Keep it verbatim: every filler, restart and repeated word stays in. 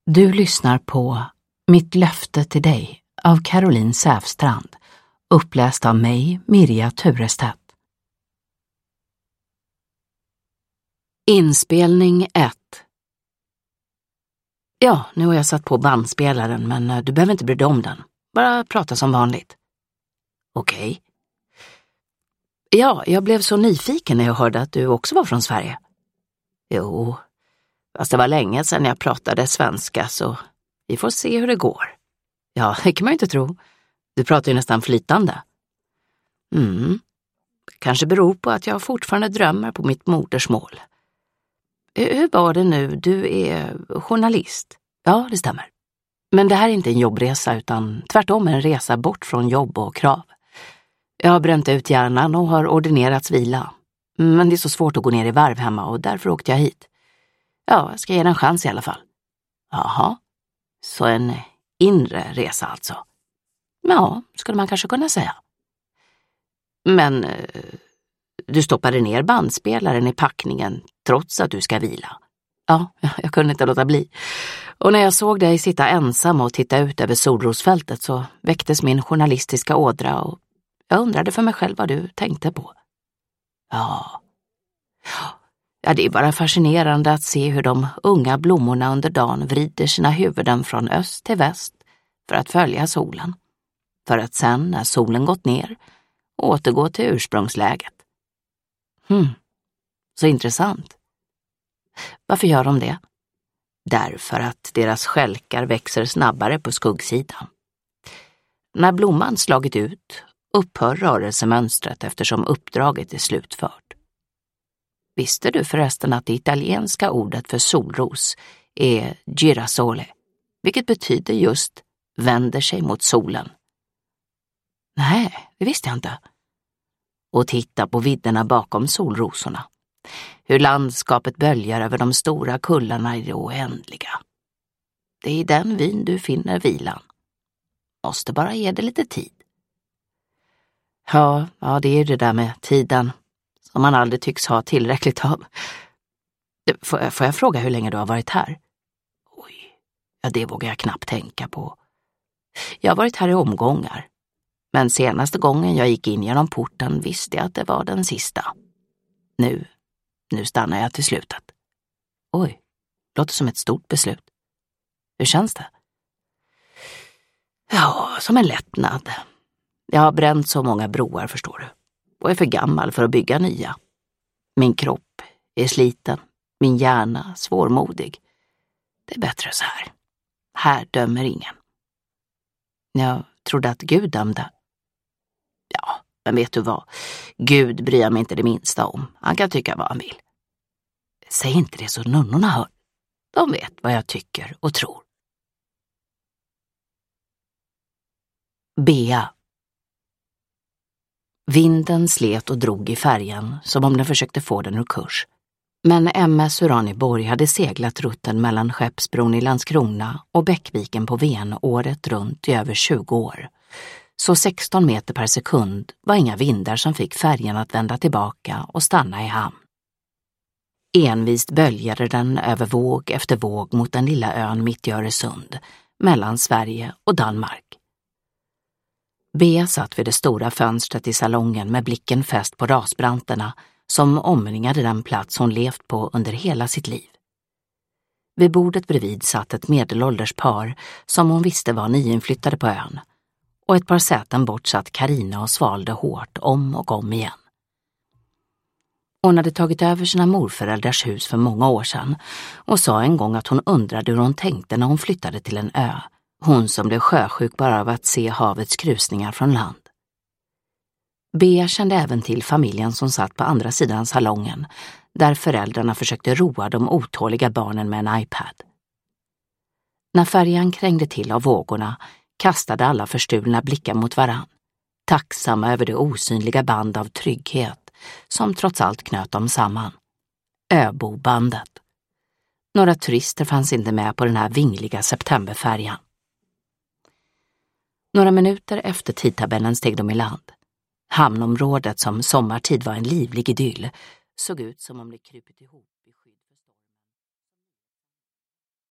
Du lyssnar på Mitt löfte till dig av Caroline Säfstrand, uppläst av mig, Mirja Turestedt. Inspelning ett. Ja, nu har jag satt på bandspelaren, men du behöver inte bry dig om den. Bara prata som vanligt. Okej. Okay. Ja, jag blev så nyfiken när jag hörde att du också var från Sverige. Jo, fast det var länge sedan jag pratade svenska, så vi får se hur det går. Ja, det kan man ju inte tro. Du pratar ju nästan flytande. Mm, kanske beror på att jag fortfarande drömmer på mitt modersmål. Hur var det nu? Du är journalist. Ja, det stämmer. Men det här är inte en jobbresa utan tvärtom en resa bort från jobb och krav. Jag har bränt ut hjärnan och har ordinerats vila. Men det är så svårt att gå ner i varv hemma och därför åkte jag hit. Ja, jag ska ge den en chans i alla fall. Jaha, så en inre resa alltså. Ja, skulle man kanske kunna säga. Men eh, du stoppade ner bandspelaren i packningen trots att du ska vila. Ja, jag kunde inte låta bli. Och när jag såg dig sitta ensam och titta ut över solrosfältet så väcktes min journalistiska ådra och jag undrade för mig själv vad du tänkte på. Ja, ja, det är bara fascinerande att se hur de unga blommorna under dagen vrider sina huvuden från öst till väst för att följa solen. För att sen, när solen gått ner, återgå till ursprungsläget. Hmm, så intressant. Varför gör de det? Därför att deras skälkar växer snabbare på skuggsidan. När blomman slagit ut upphör rörelsemönstret eftersom uppdraget är slutfört. Visste du förresten att det italienska ordet för solros är girasole, vilket betyder just vänder sig mot solen? Nej, det visste jag inte. Och titta på vidderna bakom solrosorna. Hur landskapet böljar över de stora kullarna i det oändliga. Det är i den vyn du finner vilan. Måste bara ge det lite tid. Ja, ja, det är det där med tiden som man aldrig tycks ha tillräckligt av. Får, får jag fråga hur länge du har varit här? Oj, ja, det vågar jag knappt tänka på. Jag har varit här i omgångar. Men senaste gången jag gick in genom porten visste jag att det var den sista. Nu, nu stannar jag till slutet. Oj, låter som ett stort beslut. Hur känns det? Ja, som en lättnad. Jag har bränt så många broar, förstår du. Och är för gammal för att bygga nya. Min kropp är sliten, min hjärna svårmodig. Det är bättre så här. Här dömer ingen. Jag trodde att Gud dömde. Ja, men vet du vad? Gud bryr jag mig inte det minsta om. Han kan tycka vad han vill. Säg inte det så nunnorna hör. De vet vad jag tycker och tror. Bea. Vinden slet och drog i färjan som om den försökte få den ur kurs. Men M S Uraniborg hade seglat rutten mellan Skeppsbron i Landskrona och Bäckviken på Ven året runt i över tjugo år. Så sexton meter per sekund var inga vindar som fick färjan att vända tillbaka och stanna i hamn. Envist böljade den över våg efter våg mot den lilla ön mitt i Öresund, mellan Sverige och Danmark. Bea satt vid det stora fönstret i salongen med blicken fäst på rasbranterna som omringade den plats hon levt på under hela sitt liv. Vid bordet bredvid satt ett medelålders par som hon visste var nyinflyttade på ön, och ett par säten bort satt Carina och svalde hårt om och om igen. Hon hade tagit över sina morföräldrars hus för många år sedan och sa en gång att hon undrade hur hon tänkte när hon flyttade till en ö, hon som blev sjösjuk bara av att se havets krusningar från land. Bea kände även till familjen som satt på andra sidan salongen, där föräldrarna försökte roa de otåliga barnen med en iPad. När färjan krängde till av vågorna kastade alla förstulna blickar mot varann, tacksamma över det osynliga band av trygghet som trots allt knöt dem samman. Öbobandet. Några turister fanns inte med på den här vingliga septemberfärjan. Några minuter efter tidtabellen steg de i land. Hamnområdet som sommartid var en livlig idyll såg ut som om det krupit ihop.